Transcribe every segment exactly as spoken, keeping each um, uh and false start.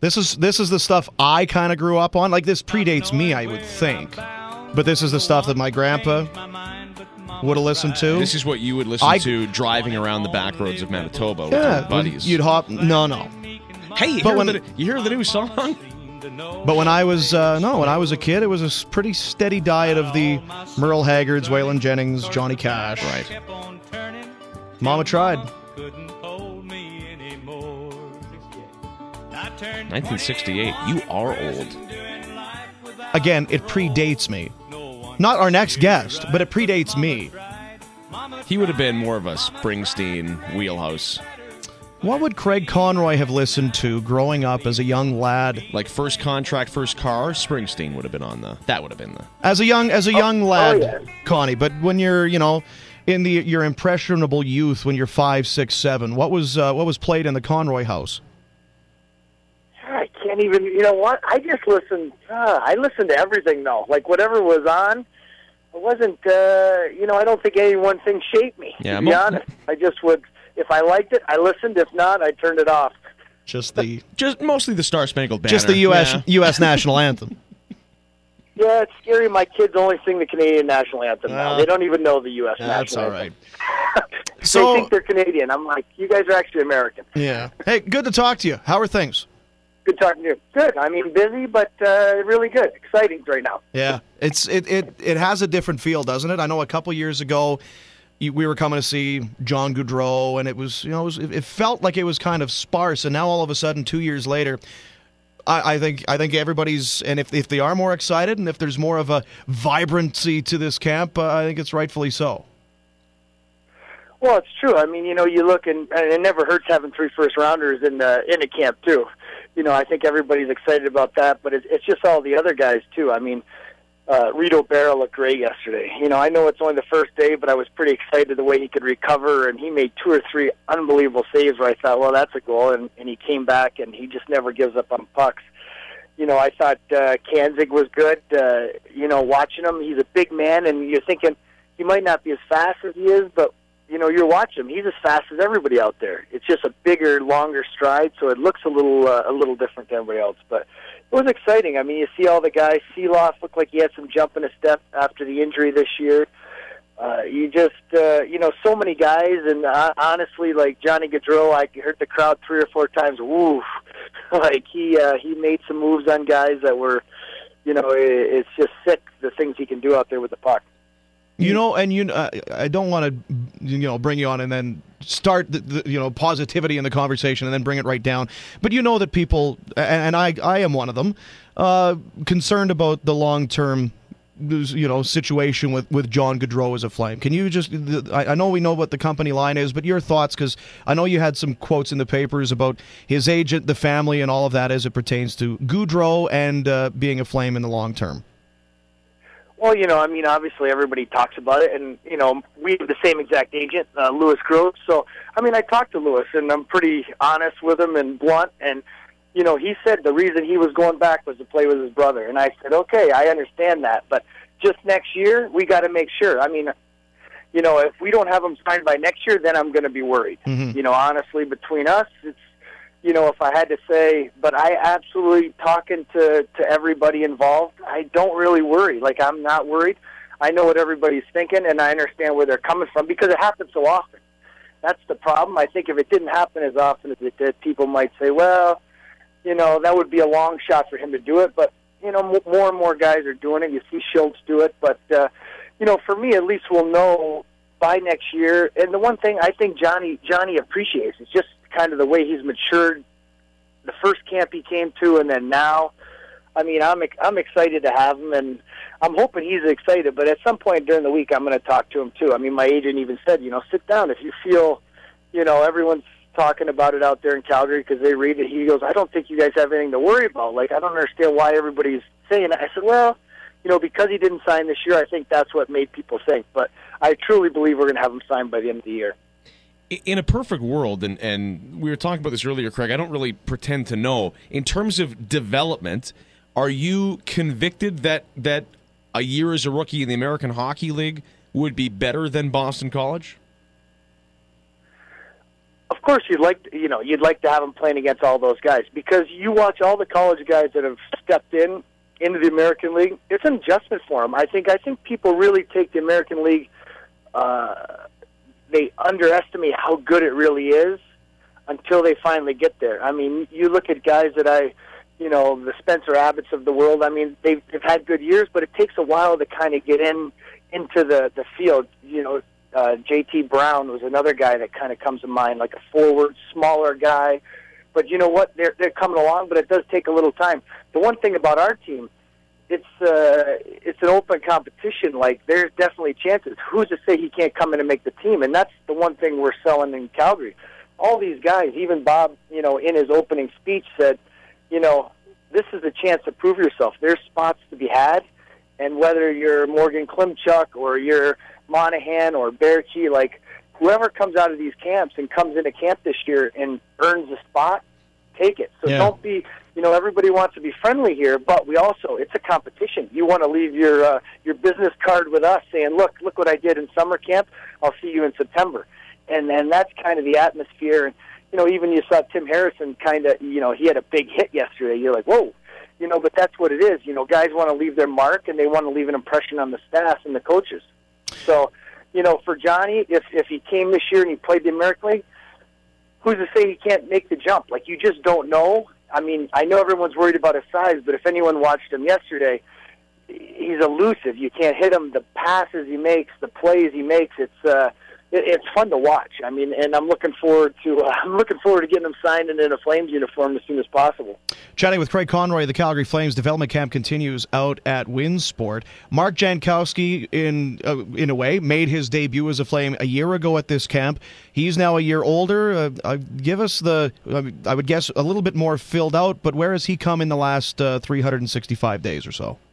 This is this is the stuff I kind of grew up on. Like, this predates me, I would think. But this is the stuff that my grandpa would have listened to. This is what you would listen I, to driving around the back roads of Manitoba with yeah, your buddies. You'd hop. No, no. Hey, you, but hear, when, the, you hear the new song? But when I was uh, no, when I was a kid, it was a pretty steady diet of the Merle Haggards, Waylon Jennings, Johnny Cash. Right. Mama tried. nineteen sixty-eight. You are old. Again, it predates me. Not our next guest, but it predates me. He would have been more of a Springsteen wheelhouse. What would Craig Conroy have listened to growing up as a young lad? Like First Contract, First Car, Springsteen would have been on the. That would have been the. As a young as a young oh, lad, oh, yeah. Connie. But when you're, you know, in the your impressionable youth, when you're five, six, seven, what was uh, what was played in the Conroy house? I can't even. You know what? I just listened. Uh, I listened to everything though. Like whatever was on. It wasn't. Uh, you know, I don't think any one thing shaped me. Yeah, to be mo- honest, I just would. If I liked it, I listened. If not, I turned it off. Just the just mostly the Star Spangled Banner. Just the U S Yeah. U S national anthem. Yeah, it's scary. My kids only sing the Canadian national anthem now. Uh, They don't even know the U S That's national all anthem. right. they So- think they're Canadian. I'm like, you guys are actually American. Yeah. Hey, good to talk to you. How are things? Good talking to you. Good. I mean, busy, but uh, really good. Exciting right now. Yeah, it's it, it it has a different feel, doesn't it? I know a couple years ago, you, we were coming to see John Gaudreau, and it was you know it, was, it felt like it was kind of sparse, and now all of a sudden, two years later, I, I think I think everybody's and if if they are more excited, and if there's more of a vibrancy to this camp, uh, I think it's rightfully so. Well, it's true. I mean, you know, you look and, and it never hurts having three first rounders in the in a camp too. You know, I think everybody's excited about that, but it's, it's just all the other guys too. I mean, uh, Rito Berra looked great yesterday. You know, I know it's only the first day, but I was pretty excited the way he could recover, and he made two or three unbelievable saves where I thought, well, that's a goal, and, and he came back, and he just never gives up on pucks. You know, I thought uh, Kanzig was good. Uh, you know, watching him, he's a big man, and you're thinking he might not be as fast as he is, but you know, you're watching him. He's as fast as everybody out there. It's just a bigger, longer stride, so it looks a little uh, a little different than everybody else. But it was exciting. I mean, you see all the guys. Seeloff looked like he had some jump in his step after the injury this year. Uh, you just, uh, you know, so many guys. And uh, honestly, like Johnny Gaudreau, I heard the crowd three or four times, woof. Like he uh, he made some moves on guys that were, you know, it, it's just sick, the things he can do out there with the puck. You know, and you, uh, I don't want to, you know, bring you on and then start the, the, you know, positivity in the conversation and then bring it right down. But you know that people, and I, I am one of them, uh, concerned about the long-term, you know, situation with, with John Gaudreau as a Flame. Can you just, I, I know we know what the company line is, but your thoughts, because I know you had some quotes in the papers about his agent, the family, and all of that as it pertains to Gaudreau and uh, being a Flame in the long term. Well, you know, I mean, obviously everybody talks about it, and, you know, we have the same exact agent, uh, Louis Groves. So, I mean, I talked to Louis, and I'm pretty honest with him and blunt, and, you know, he said the reason he was going back was to play with his brother. And I said, okay, I understand that, but just next year, we got to make sure. I mean, you know, if we don't have him signed by next year, then I'm going to be worried. Mm-hmm. You know, honestly, between us, it's, you know, if I had to say, but I absolutely, talking to, to everybody involved, I don't really worry. Like, I'm not worried. I know what everybody's thinking, and I understand where they're coming from because it happens so often. That's the problem. I think if it didn't happen as often as it did, people might say, well, you know, that would be a long shot for him to do it. But, you know, more and more guys are doing it. You see Schultz do it. But, uh, you know, for me, at least we'll know by next year. And the one thing I think Johnny Johnny appreciates is just kind of the way he's matured. The first camp he came to, and then now. I mean, I'm I'm excited to have him, and I'm hoping he's excited. But at some point during the week, I'm going to talk to him too. I mean, my agent even said, you know, sit down if you feel, you know, everyone's talking about it out there in Calgary because they read it. He goes, I don't think you guys have anything to worry about. Like, I don't understand why everybody's saying it. I said, well, you know, because he didn't sign this year, I think that's what made people think. But I truly believe we're going to have him signed by the end of the year. In a perfect world, and, and we were talking about this earlier, Craig, I don't really pretend to know. In terms of development, are you convicted that that a year as a rookie in the American Hockey League would be better than Boston College? of course, you'd like to, you know you'd like to have him playing against all those guys, because you watch all the college guys that have stepped in into the American League. It's an adjustment for them. I think I think people really take the American League. Uh, they underestimate how good it really is until they finally get there. I mean, you look at guys that I, you know, the Spencer Abbotts of the world. I mean, they've, they've had good years, but it takes a while to kind of get in into the the field. You know. Uh, J T Brown was another guy that kind of comes to mind, like a forward, smaller guy. But you know what? They're they're coming along, but it does take a little time. The one thing about our team, it's uh, it's an open competition. Like, there's definitely chances. Who's to say he can't come in and make the team? And that's the one thing we're selling in Calgary. All these guys, even Bob, you know, in his opening speech said, you know, this is a chance to prove yourself. There's spots to be had, and whether you're Morgan Klimchuk or you're Monahan or Berkey, like, whoever comes out of these camps and comes into camp this year and earns a spot, take it. So yeah. don't be, you know, everybody wants to be friendly here, but we also, it's a competition. You want to leave your uh, your business card with us saying, look, look what I did in summer camp. I'll see you in September. And and that's kind of the atmosphere. And, you know, even you saw Tim Harrison kind of, you know, he had a big hit yesterday. You're like, whoa. You know, but that's what it is. You know, guys want to leave their mark, and they want to leave an impression on the staff and the coaches. So, you know, for Johnny, if if he came this year and he played the American League, who's to say he can't make the jump? Like, you just don't know. I mean, I know everyone's worried about his size, but if anyone watched him yesterday, he's elusive. You can't hit him. The passes he makes, the plays he makes, it's uh, it, it's fun to watch. I mean, and I'm looking forward to uh, I'm looking forward to getting him signed and in a Flames uniform as soon as possible. Chatting with Craig Conroy, the Calgary Flames development camp continues out at Winsport. Mark Jankowski, in uh, in a way, made his debut as a Flame a year ago at this camp. He's now a year older. Uh, uh, give us the, uh, I would guess, a little bit more filled out, but where has he come in the last uh, three hundred sixty-five days or so?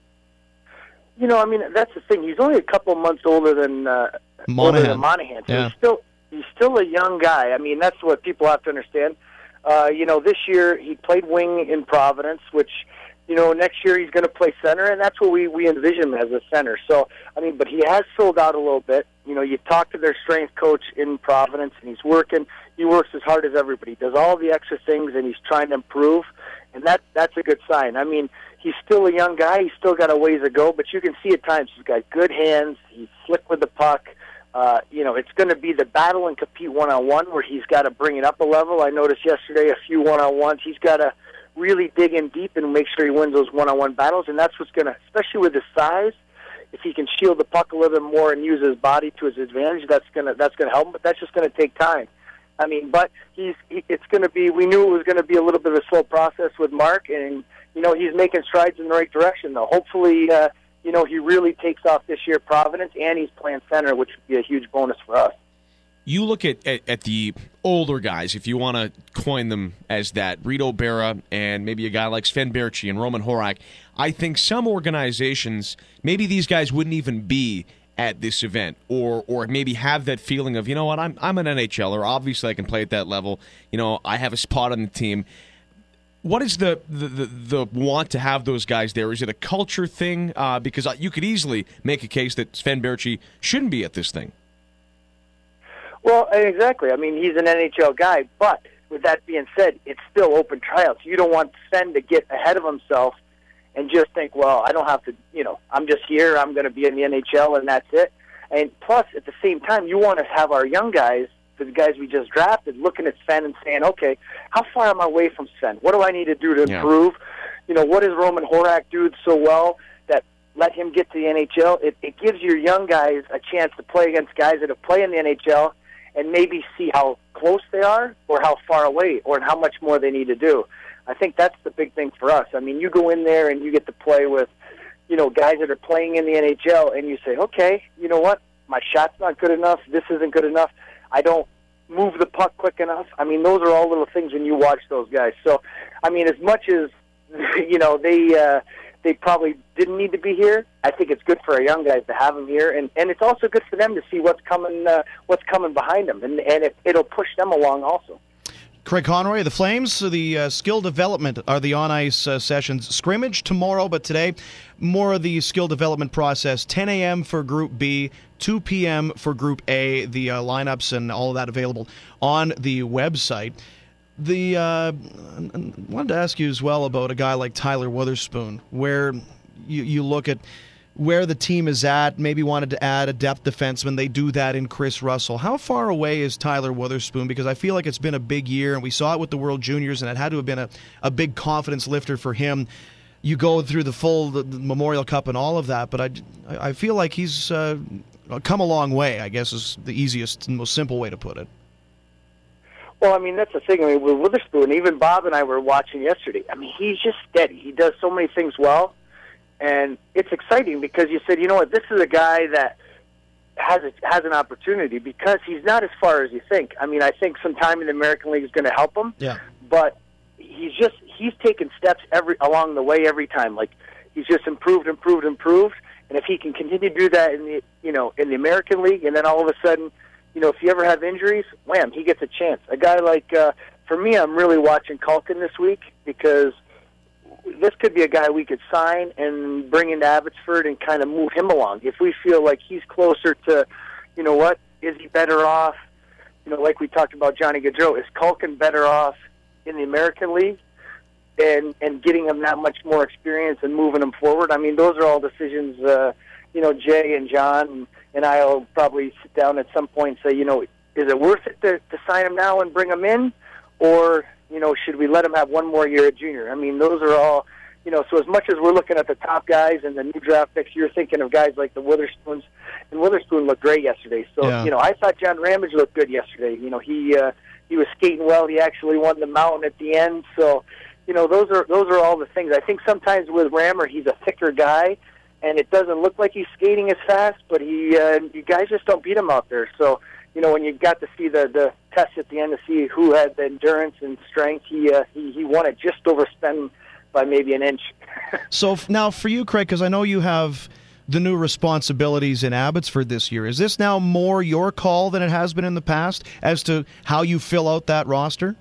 You know, I mean, that's the thing. He's only a couple months older than uh, Monahan. older than Monahan. So yeah. he's still he's still a young guy. I mean, that's what people have to understand. Uh, you know, this year he played wing in Providence, which, you know, next year he's going to play center, and that's what we, we envision him as, a center. So, I mean, but he has filled out a little bit. You know, you talk to their strength coach in Providence, and he's working. He works as hard as everybody. He does all the extra things, and he's trying to improve, and that that's a good sign. I mean, he's still a young guy. He's still got a ways to go, but you can see at times he's got good hands. He's slick with the puck. Uh, you know, it's going to be the battle and compete one-on-one where he's got to bring it up a level. I noticed yesterday a few one-on-ones. He's got to really dig in deep and make sure he wins those one-on-one battles, and that's what's going to, especially with his size, if he can shield the puck a little bit more and use his body to his advantage, that's going to that's going to help him, but that's just going to take time. I mean, but he's he, it's going to be, we knew it was going to be a little bit of a slow process with Mark, and, you know, he's making strides in the right direction, though. Hopefully, uh, you know, he really takes off this year at Providence, and he's playing center, which would be a huge bonus for us. You look at, at, at the older guys, if you want to coin them as that, Reed Berra and maybe a guy like Sven Berchi and Roman Horak. I think some organizations, maybe these guys wouldn't even be at this event, or or maybe have that feeling of, you know what, I'm I'm an NHLer, obviously I can play at that level, you know, I have a spot on the team. What is the, the, the, the want to have those guys there? Is it a culture thing? Uh, because you could easily make a case that Sven Berchi shouldn't be at this thing. Well, exactly. I mean, he's an N H L guy, but with that being said, it's still open tryouts. You don't want Sven to get ahead of himself and just think, well, I don't have to, you know, I'm just here, I'm going to be in the N H L, and that's it. And plus, at the same time, you want to have our young guys, the guys we just drafted, looking at Sven and saying, okay, how far am I away from Sven? What do I need to do to improve? Yeah. You know, what does Roman Horak do so well that let him get to the N H L? It, it gives your young guys a chance to play against guys that have played in the N H L and maybe see how close they are or how far away or how much more they need to do. I think that's the big thing for us. I mean, you go in there and you get to play with, you know, guys that are playing in the N H L, and you say, okay, you know what, my shot's not good enough, this isn't good enough, I don't move the puck quick enough. I mean, those are all little things when you watch those guys. So, I mean, as much as, you know, they uh, they probably didn't need to be here, I think it's good for our young guys to have them here, and, and it's also good for them to see what's coming uh, what's coming behind them, and, and it, it'll push them along also. Craig Conroy, the Flames, the uh, skill development are the on-ice uh, sessions. Scrimmage tomorrow, but today, more of the skill development process. ten a.m. for Group B, two p.m. for Group A. The uh, lineups and all of that available on the website. The uh, I wanted to ask you as well about a guy like Tyler Wotherspoon, where you, you look at where the team is at, maybe wanted to add a depth defenseman. They do that in Chris Russell. How far away is Tyler Wotherspoon? Because I feel like it's been a big year, and we saw it with the World Juniors, and it had to have been a, a big confidence lifter for him. You go through the full the, the Memorial Cup and all of that, but I, I feel like he's uh, come a long way, I guess is the easiest and most simple way to put it. Well, I mean, that's the thing. I mean, with Witherspoon, even Bob and I were watching yesterday. I mean, he's just steady. He does so many things well. And it's exciting because you said, you know what, this is a guy that has a, has an opportunity because he's not as far as you think. I mean, I think some time in the American League is going to help him. Yeah. But he's just he's taken steps every along the way every time. Like he's just improved, improved, improved. And if he can continue to do that in the you know in the American League, and then all of a sudden, you know, if you ever have injuries, wham, he gets a chance. A guy like uh, for me, I'm really watching Culkin this week because this could be a guy we could sign and bring into Abbotsford and kind of move him along. If we feel like he's closer to, you know what, is he better off, you know, like we talked about Johnny Gaudreau, is Culkin better off in the American League and, and getting him that much more experience and moving him forward? I mean, those are all decisions, uh, you know, Jay and John and I will probably sit down at some point and say, you know, is it worth it to, to sign him now and bring him in? Or, you know, should we let him have one more year at junior? I mean, those are all, you know, so as much as we're looking at the top guys and the new draft picks, you're thinking of guys like the Witherspoons, and Witherspoon looked great yesterday. So, yeah. you know, I thought John Ramage looked good yesterday. You know, he uh, he was skating well. He actually won the mountain at the end. So, you know, those are those are all the things. I think sometimes with Rammer, he's a thicker guy, and it doesn't look like he's skating as fast, but he uh, you guys just don't beat him out there. So, you know, when you got to see the, the test at the end to see who had the endurance and strength, he uh, he, he won it just overspent by maybe an inch. So f- now for you, Craig, because I know you have the new responsibilities in Abbotsford this year, is this now more your call than it has been in the past as to how you fill out that roster?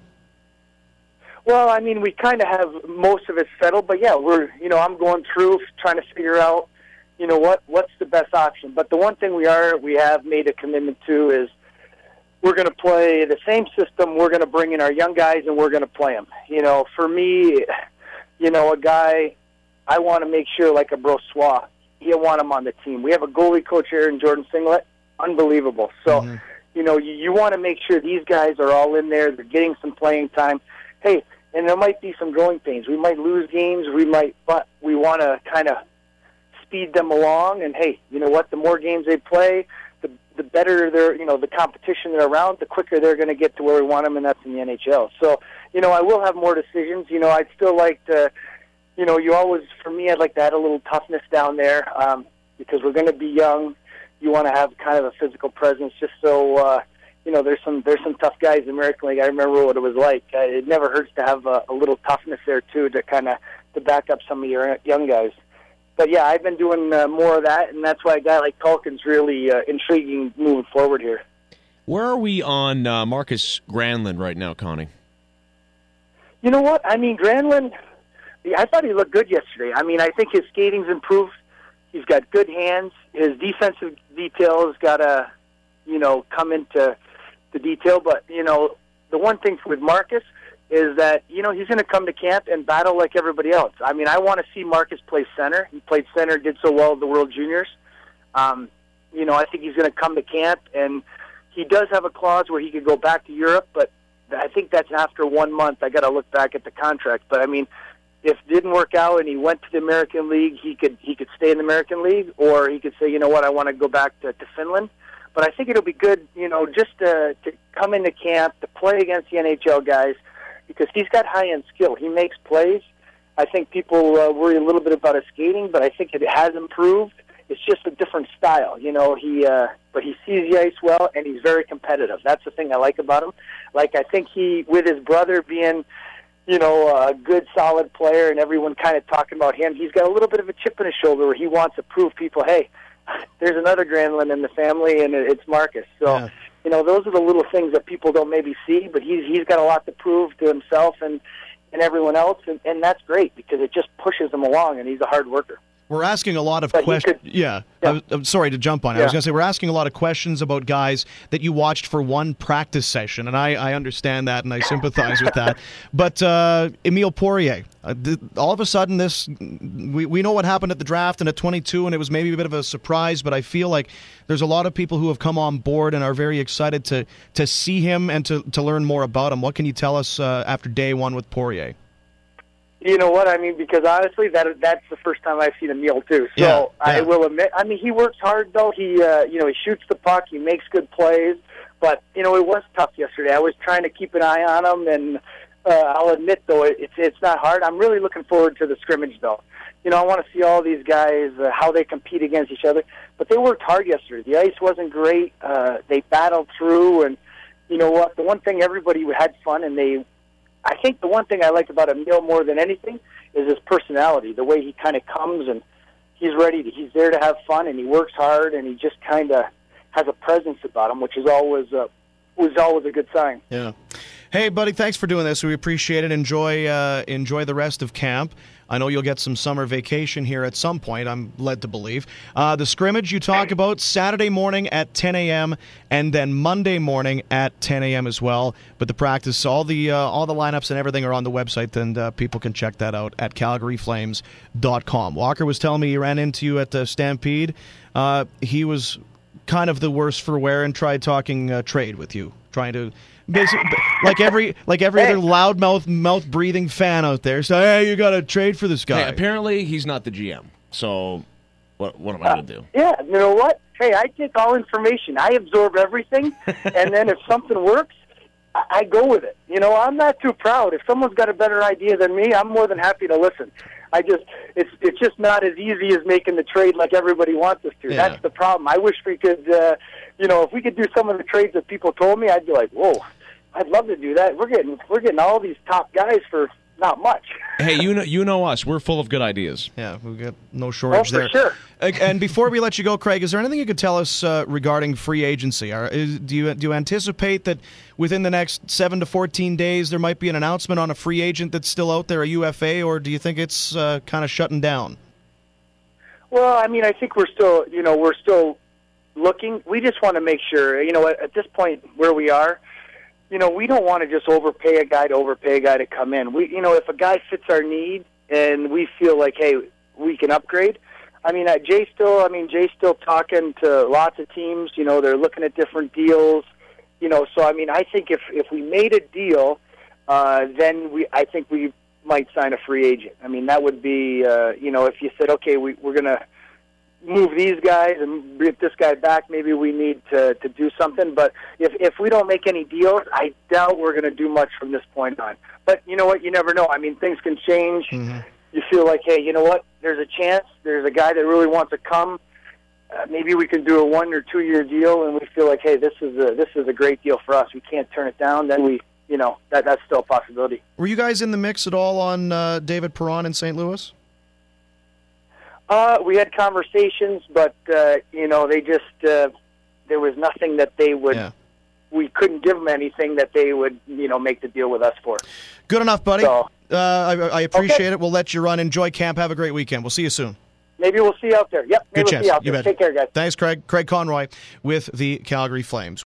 Well, I mean, we kind of have most of it settled, but yeah, we're, you know, I'm going through trying to figure out, you know, what what's the best option. But the one thing we are, we have made a commitment to is we're going to play the same system. We're going to bring in our young guys, and we're going to play them. You know, for me, you know, a guy, I want to make sure, like a Brossois, you want him on the team. We have a goalie coach here in Jordan Singlet, unbelievable. So, mm-hmm. you know, you, you want to make sure these guys are all in there. They're getting some playing time. Hey, and there might be some growing pains. We might lose games. We might, but we want to kind of speed them along. And hey, you know what? The more games they play, the the better they're, you know, the competition they're around, the quicker they're going to get to where we want them, and that's in the N H L. So, you know, I will have more decisions. You know, I'd still like to, you know, you always, for me, I'd like to add a little toughness down there um, because we're going to be young. You want to have kind of a physical presence just so, uh, you know, there's some there's some tough guys in the American League. I remember what it was like. Uh, it never hurts to have a, a little toughness there, too, to kind of to back up some of your young guys. But, yeah, I've been doing uh, more of that, and that's why a guy like Culkin's really uh, intriguing moving forward here. Where are we on uh, Marcus Granlund right now, Connie? You know what? I mean, Granlund, I thought he looked good yesterday. I mean, I think his skating's improved. He's got good hands. His defensive detail has got to, you know, come into the detail. But, you know, the one thing with Marcus is that, you know, he's going to come to camp and battle like everybody else. I mean, I want to see Marcus play center. He played center, did so well at the World Juniors. Um, you know, I think he's going to come to camp, and he does have a clause where he could go back to Europe, but I think that's after one month. I got to look back at the contract. But, I mean, if it didn't work out and he went to the American League, he could he could stay in the American League, or he could say, you know what, I want to go back to, to Finland. But I think it'll be good, you know, just to, to come into camp, to play against the N H L guys, because he's got high-end skill. He makes plays. I think people uh, worry a little bit about his skating, but I think it has improved. It's just a different style, you know. He, uh, but he sees the ice well, and he's very competitive. That's the thing I like about him. Like, I think he, with his brother being, you know, a good, solid player, and everyone kind of talking about him, he's got a little bit of a chip in his shoulder where he wants to prove people, hey, there's another Granlund in the family, and it's Marcus. So, yeah. You know, those are the little things that people don't maybe see, but he's he's got a lot to prove to himself and, and everyone else, and, and that's great because it just pushes him along, and he's a hard worker. We're asking a lot of But he questions. could- Yeah, Yeah. I was, I'm sorry to jump on it. I was Yeah. going to say we're asking a lot of questions about guys that you watched for one practice session, and I, I understand that and I sympathize with that. But uh, Emile Poirier, uh, th- all of a sudden, this we we know what happened at the draft and at twenty-two, and it was maybe a bit of a surprise. But I feel like there's a lot of people who have come on board and are very excited to to see him and to to learn more about him. What can you tell us uh, after day one with Poirier? You know what I mean? Because honestly, that that's the first time I've seen Emile too. So Yeah, I yeah. will admit, I mean, he works hard though. He, uh, you know, he shoots the puck. He makes good plays. But you know, it was tough yesterday. I was trying to keep an eye on him, and uh, I'll admit though, it, it's it's not hard. I'm really looking forward to the scrimmage though. You know, I want to see all these guys uh, how they compete against each other. But they worked hard yesterday. The ice wasn't great. Uh, they battled through, and you know what? The one thing everybody had fun, and they. I think the one thing I liked about Emile more than anything is his personality, the way he kind of comes and he's ready to, he's there to have fun and he works hard and he just kind of has a presence about him, which is always uh, was always a good sign. Yeah. Hey, buddy, thanks for doing this. We appreciate it. Enjoy uh, enjoy the rest of camp. I know you'll get some summer vacation here at some point, I'm led to believe. Uh, the scrimmage you talk about, Saturday morning at ten a.m. and then Monday morning at ten a.m. as well. But the practice, all the uh, all the lineups and everything are on the website, and uh, people can check that out at calgary flames dot com. Walker was telling me he ran into you at the Stampede. Uh, he was kind of the worse for wear and tried talking uh, trade with you, trying to... Basically, like every like every Hey. other loudmouth, mouth breathing fan out there, so hey, you got to trade for this guy. Hey, apparently he's not the G M. So what what am I going to do? Yeah, you know what? Hey, I take all information. I absorb everything, and then if something works, I, I go with it. You know, I'm not too proud. If someone's got a better idea than me, I'm more than happy to listen. I just it's it's just not as easy as making the trade like everybody wants us to. Yeah. That's the problem. I wish we could, uh, you know, if we could do some of the trades that people told me, I'd be like, whoa, I'd love to do that. We're getting we're getting all these top guys for not much. Hey, you know you know us. We're full of good ideas. Yeah, we've got no shortage Oh, for there. sure. Uh, And before we let you go, Craig, is there anything you could tell us uh, regarding free agency? Are, is, do you do you anticipate that within the next seven to fourteen days there might be an announcement on a free agent that's still out there, a U F A, or do you think it's uh, kind of shutting down? Well, I mean, I think we're still, you know, we're still looking. We just want to make sure, you know, at, at this point where we are, you know, we don't want to just overpay a guy to overpay a guy to come in. We, you know, if a guy fits our need and we feel like, hey, we can upgrade. I mean, uh, Jay's still, I mean, Jay's still talking to lots of teams. You know, they're looking at different deals. You know, so I mean, I think if if we made a deal, uh, then we, I think we might sign a free agent. I mean, that would be, uh, you know, if you said, okay, we, we're going to move these guys and bring this guy back, maybe we need to, to do something. But if if we don't make any deals, I doubt we're going to do much from this point on. But you know what? You never know. I mean, things can change. Mm-hmm. You feel like, hey, you know what? There's a chance. There's a guy that really wants to come. Uh, maybe we can do a one or two year deal, and we feel like, hey, this is a this is a great deal for us. We can't turn it down. Then we, you know, that that's still a possibility. Were you guys in the mix at all on uh, David Perron in Saint Louis? Uh, we had conversations, but uh, you know, they just uh, there was nothing that they would. Yeah. We couldn't give them anything that they would, you know, make the deal with us for. Good enough, buddy. So- uh, I, I appreciate Okay. it. We'll let you run. Enjoy camp. Have a great weekend. We'll see you soon. Maybe we'll see you out there. Yep, maybe Good we'll chance. see you out You there. bet. Take care, guys. Thanks, Craig. Craig Conroy with the Calgary Flames.